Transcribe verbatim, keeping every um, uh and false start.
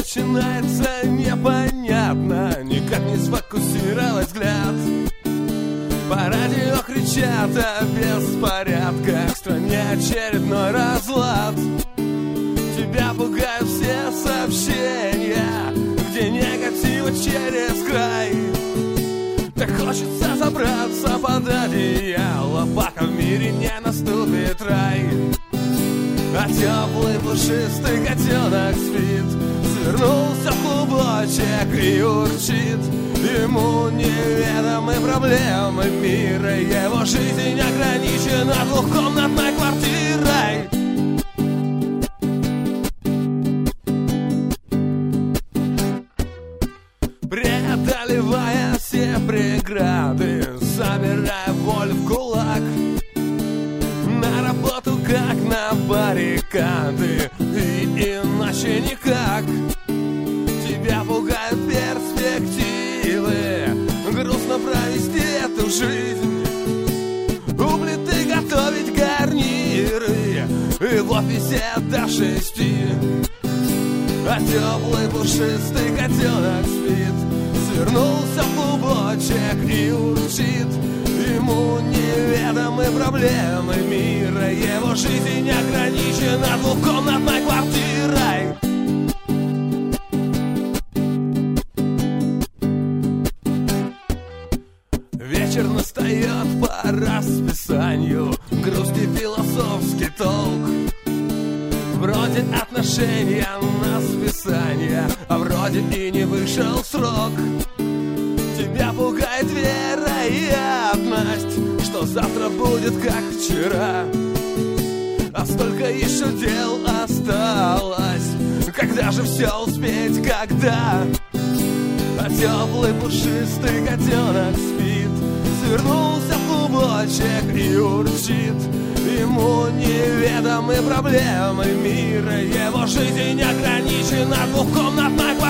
начинается непонятно, никак не сфокусировать взгляд. По радио кричат о беспорядках, в стране очередной разлад. Тебя пугают все сообщения, где негатива через край. Так хочется забраться под одеяло, пока в мире не наступит рай. А теплый пушистый котенок спит, свернулся в клубочек и урчит. Ему неведомы проблемы мира, его жизнь ограничена двухкомнатной квартирой. Преодолевая все преграды, собирая волю в кулак, на работу как на баррикады, и иначе никак. Тебя пугают перспективы, грустно провести эту жизнь, у плиты готовить гарниры и в офисе до шести. А теплый пушистый котенок спит, свернулся в клубочек и урчит. Ему неведомы проблемы мира, его жизнь ограничена двухкомнатной квартирой. Вечер настает по расписанию, грусть и философский толк. Вроде отношения на списание, а вроде и не вышел срок. Тебя пугает вероятность, что завтра будет как вчера. А столько еще дел осталось, когда же все успеть, когда? А теплый пушистый котенок спит, свернулся в клубочек и урчит. Ему неведомы проблемы мира, его жизнь ограничена двухкомнатной квартирой.